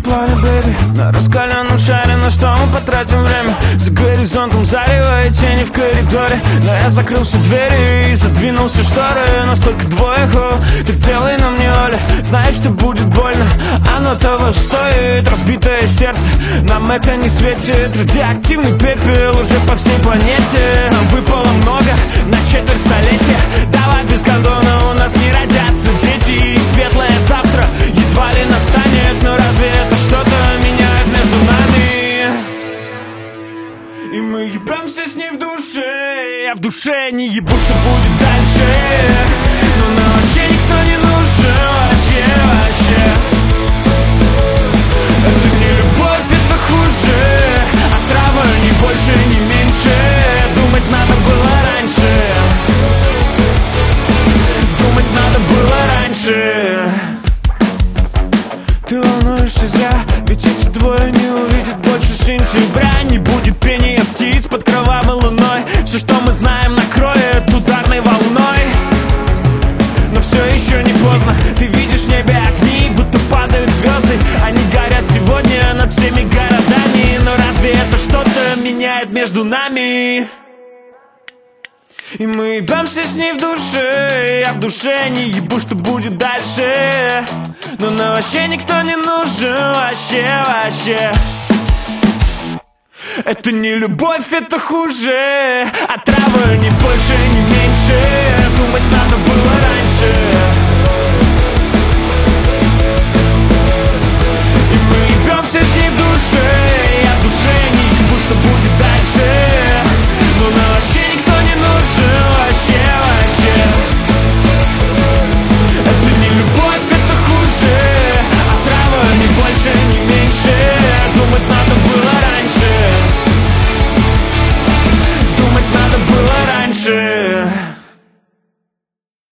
планы, бэйби, на раскаленном шаре. На что мы потратим время? За горизонтом зарево и тени в коридоре. Но я закрыл все двери и задвинул все шторы. Настолько двоих, так делай нам не Оля. Знаешь, что будет больно, оно того стоит. Разбитое сердце, нам это не светит. Радиоактивный пепел уже по всей планете. Нам выпало много на четверть столетия. Давай без гондона, у нас не родятся дети. И светлое завтра едва ли настанет. Но разве это что-то меняет между нами? И мы ебемся с ней в душе. Я в душе не ебу, что будет дальше. Но нам вообще никто не нужен. Вообще. Это не любовь, это хуже. Отрава ни больше, ни меньше. Думать надо было раньше. Думать надо было раньше. Ты волнуешься зря, ведь эти двое не увидят больше сентября. Не будет пения птиц под кровавой луной. Все, что мы знаем, накроет ударной волной. Но все еще не поздно. Ты видишь в небе огни, будто падают звезды. Они горят сегодня над всеми городами. Но разве это что-то меняет между нами? И мы ебемся с ней в душе. Я в душе не ебу, что будет дальше. Но нам вообще никто не нужен. Вообще. Это не любовь, это хуже. Отрава ни больше, ни меньше. Думать надо было раньше.